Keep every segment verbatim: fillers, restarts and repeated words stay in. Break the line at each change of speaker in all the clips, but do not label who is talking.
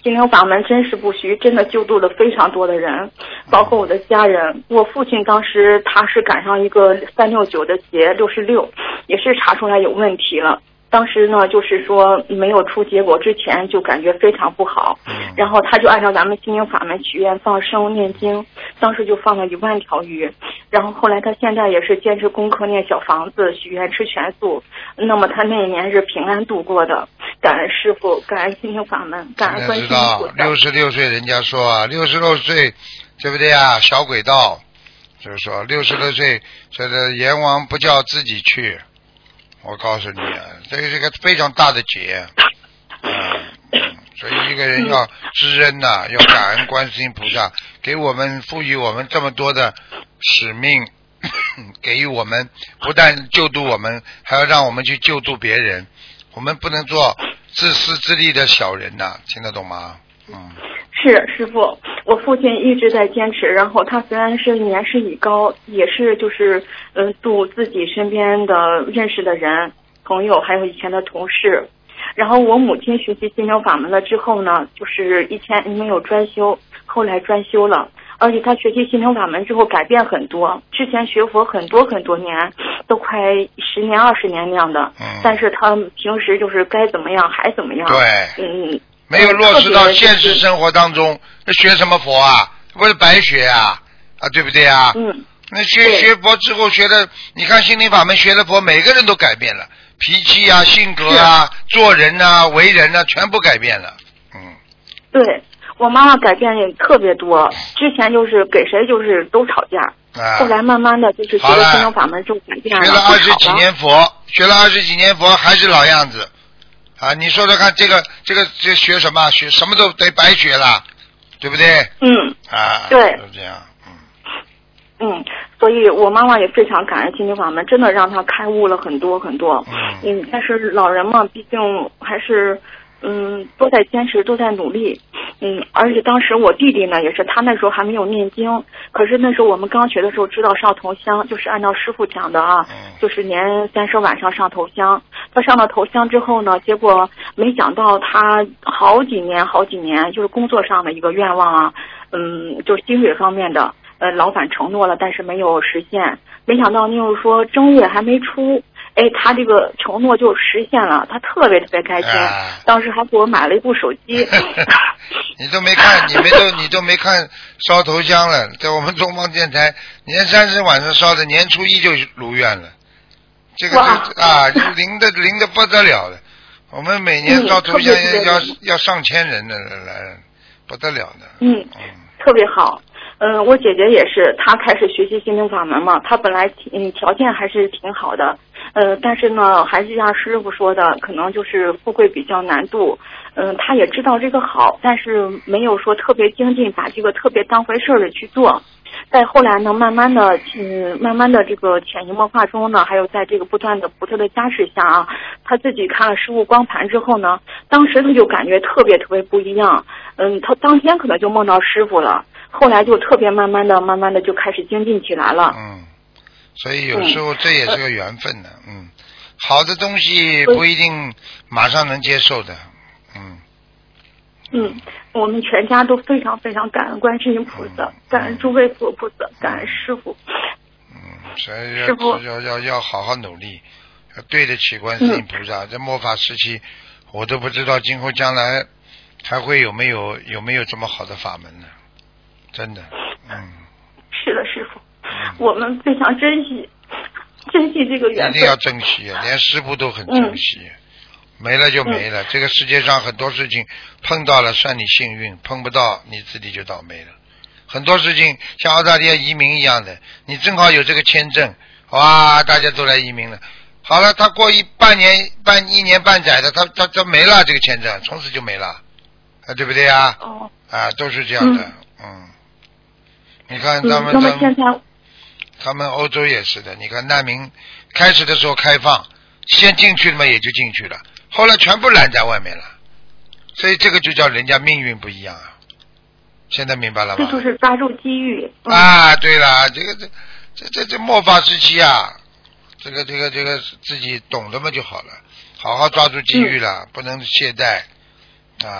心灵法门真实不虚，真的救度了非常多的人，包括我的家人。我父亲当时他是赶上一个三六九的劫，六十六，也是查出来有问题了。当时呢，就是说没有出结果之前就感觉非常不好，然后他就按照咱们心灵法门许愿放生念经，当时就放了一万条鱼，然后后来他现在也是坚持功课念小房子，许愿吃全素，那么他那一年是平安度过的。感恩师父，感恩心灵法门，感恩观世音菩萨。
六十六岁人家说啊，六十六岁对不对啊？小轨道，就是说六十六岁这个阎王不叫自己去。我告诉你啊，这是个非常大的劫，嗯，所以一个人要知恩呐、啊，要感恩观世音菩萨，给我们赋予我们这么多的使命，给予我们不但救度我们，还要让我们去救度别人，我们不能做自私自利的小人呐、啊，听得懂吗？嗯。
是师父，我父亲一直在坚持，然后他虽然是年事已高，也是就是嗯、呃、度自己身边的认识的人、朋友，还有以前的同事。然后我母亲学习心灵法门了之后呢，就是以前没有专修，后来专修了，而且他学习心灵法门之后改变很多，之前学佛很多很多年，都快十年二十年那样的，
嗯、
但是他平时就是该怎么样还怎么样。
对，
嗯。
没有落实到现实生活当中，那学什么佛啊？不是白学啊？啊，对不对啊？
嗯。
那学学佛之后学的，你看心灵法门学了佛，每个人都改变了，脾气啊、性格啊、做人啊、为人啊，全部改变了。嗯。
对，我妈妈改变也特别多，之前就是给谁就是都吵架，
啊、
后来慢慢的就是学了心灵法门之后改变了。
学了二十几年佛，学了二十几年佛还是老样子。啊，你说说看，这个这个这学什么？学什么都得白学了，对不对？
嗯。
啊，
对，
就这样。嗯。
嗯，所以我妈妈也非常感恩心灵法门，真的让她开悟了很多很多。
嗯。
嗯，但是老人嘛，毕竟还是嗯都在坚持，都在努力。嗯，而且当时我弟弟呢，也是他那时候还没有念经，可是那时候我们刚学的时候知道上头香，就是按照师傅讲的啊，
嗯、
就是年三十晚上上头香。他上了头香之后呢，结果没想到他好几年好几年，就是工作上的一个愿望啊，嗯，就是薪水方面的，呃，老板承诺了，但是没有实现。没想到就是说正月还没出。哎，他这个承诺就实现了，他特别特别开心，啊、当时还给我买了一部手机。
你都没看，你没都你都没看烧头香了，在我们东方电台年三十晚上烧的，年初一就如愿了，这个就啊灵的灵的不得了了。我们每年烧头香要、嗯、要要上千人的来，不得了的。
嗯，嗯特别好。嗯，我姐姐也是，她开始学习心灵法门嘛，她本来嗯条件还是挺好的，呃，但是呢，还是像师傅说的，可能就是富贵比较难度。嗯，她也知道这个好，但是没有说特别精进，把这个特别当回事儿的去做。再后来呢，慢慢的，嗯，慢慢的这个潜移默化中呢，还有在这个不断的菩萨的加持下啊，他自己看了师傅光盘之后呢，当时他就感觉特别特别不一样。嗯，他当天可能就梦到师傅了。后来就特别慢慢的、慢慢的就开始精进起来了。
嗯，所以有时候这也是个缘分的。嗯，好的东西不一定马上能接受的。嗯。
嗯，我们全家都非常非常感恩观世音菩萨，嗯、感恩诸位佛菩萨，感恩师傅。
嗯，所以要师父要要要好好努力，要对得起观世音菩萨。在、嗯、末法时期，我都不知道今后将来还会有没有有没有这么好的法门呢？真的，嗯，
是的，师傅，嗯、我们非常珍惜，珍惜这个缘分，
一定要珍惜，连师傅都很珍惜，嗯、没了就没了。嗯、这个世界上很多事情碰到了算你幸运，碰不到你自己就倒霉了。很多事情像澳大利亚移民一样的，你正好有这个签证，哇，大家都来移民了。好了，他过一半年、半一年半载的，他他他没了这个签证，从此就没了，啊，对不对啊？
哦，
啊，都是这样的，嗯。嗯你看他们，
嗯、他,
他们欧洲也是的。你看难民开始的时候开放，先进去了嘛也就进去了，后来全部拦在外面了。所以这个就叫人家命运不一样啊。现在明白了吗？
这就是抓住机遇。
嗯、啊，对了，这个这这这这末法时期啊，这个这个这个自己懂得嘛就好了，好好抓住机遇了，嗯、不能懈怠啊。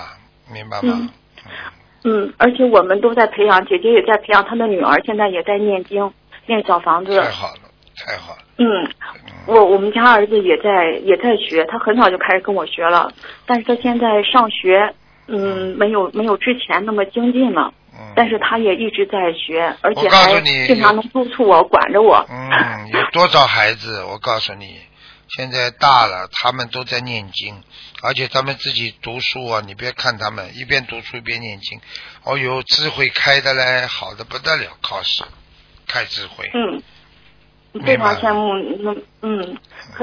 明白吗？
嗯嗯，而且我们都在培养，姐姐也在培养她的女儿，现在也在念经，念小房子。
太好了，太好了。
嗯，我我们家儿子也在也在学，他很早就开始跟我学了，但是他现在上学，嗯，没有没有之前那么精进了。
嗯。
但是他也一直在学，而且
我告诉
还
你
经常能督促我，管着我。
嗯，有多少孩子？我告诉你，现在大了，他们都在念经，而且他们自己读书啊，你别看他们一边读书一边念经，哦哟，智慧开的嘞，好的不得了，考试开智慧。
嗯，非常羡慕。嗯嗯。